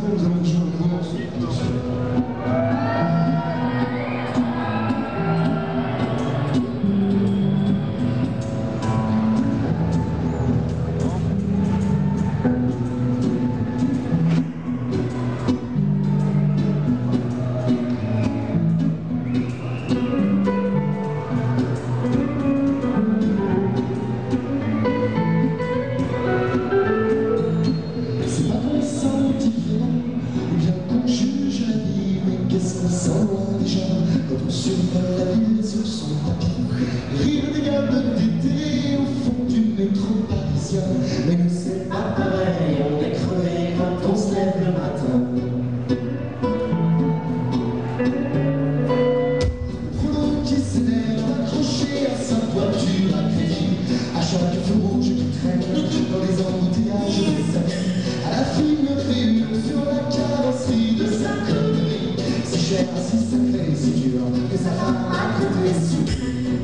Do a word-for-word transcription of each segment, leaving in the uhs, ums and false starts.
nous allons jouer un gros morceau. Attention. Quand on survole la ville sur son tapis, rire des gars de d'été au fond du métro parisien. Mais nous c'est pas pareil, on est crevé quand on se lève le matin. Prono qui s'énerve, accroché à sa voiture à crédit, à chaque feu rouge qui traîne dans les embouteillages des amis, à la fine réunion sur la carrosserie de sa connerie. Si cher, si sacré, si dur, que sa femme a côté sous.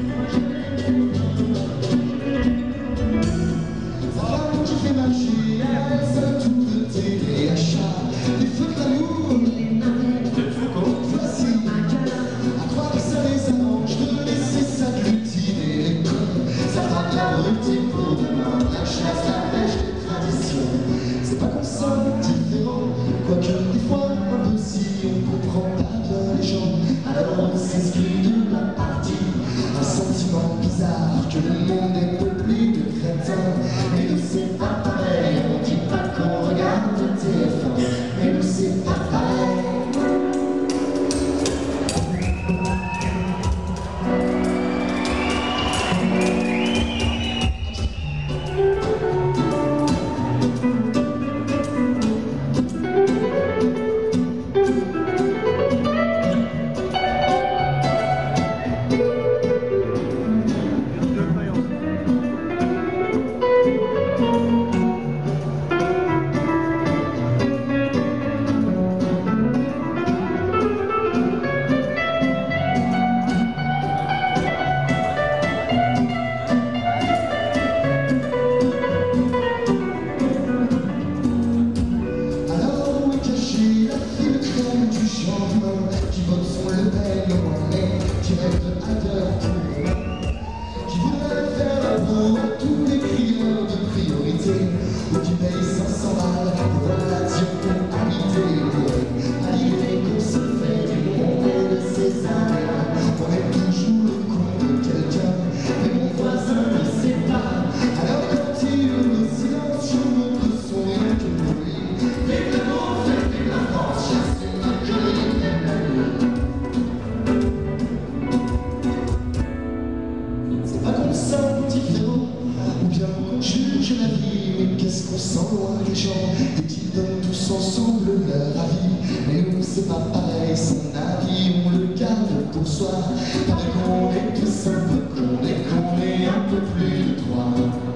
Sa femme qui fait marcher à elle seule tout le téléachat, des feux de l'amour, des faux facile, à croire que ça les arrange de laisser s'agglutiner les cons. Ça fera de la routine pour demain, la chasse, la pêche, les traditions. C'est pas qu'on sonne différent, quoique des fois un peu si on comprend pas bien les gens. Alors on s'exclut de la partie, un sentiment bizarre que le monde est peuplé de crétins. Mais nous c'est pas pareil, on dit pas qu'on regarde T F un, mais nous c'est pas pareil. Qui vote son Le Pen au moins, mais qui rêve de hater pour demain, qui voudrait faire la pro à tous les crieurs de priorité, ou qui paye cinq cents balles pour la radio pour habiter. À l'idée qu'on se fait du monde et de ses aléas, on est toujours le con de quelqu'un, mais mon voisin ne sait pas. Alors quand il me silence, je montre son rien que pour lui. Évidemment, fait la France, chasse une inconnu. Différent, ou bien qu'on juge la vie, mais qu'est-ce qu'on sent loin des gens, et qu'ils donnent tous ensemble leur avis. Mais nous c'est pas pareil, son avis on le garde pour soi, paraît qu'on est tous un peu con et qu'on est un peu plus de droit.